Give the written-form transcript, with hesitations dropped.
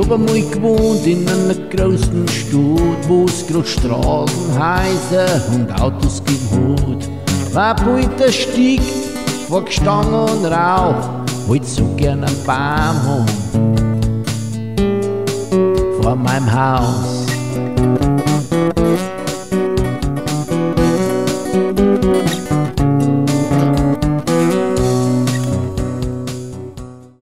hab einmal gewohnt in einer großen Stadt, wo's grad Straßen, Häuser und Autos gibt. Wer Buiter stiegt, vor Gestangen und Rauch, wollt so gern einen Baum haben vor meinem Haus.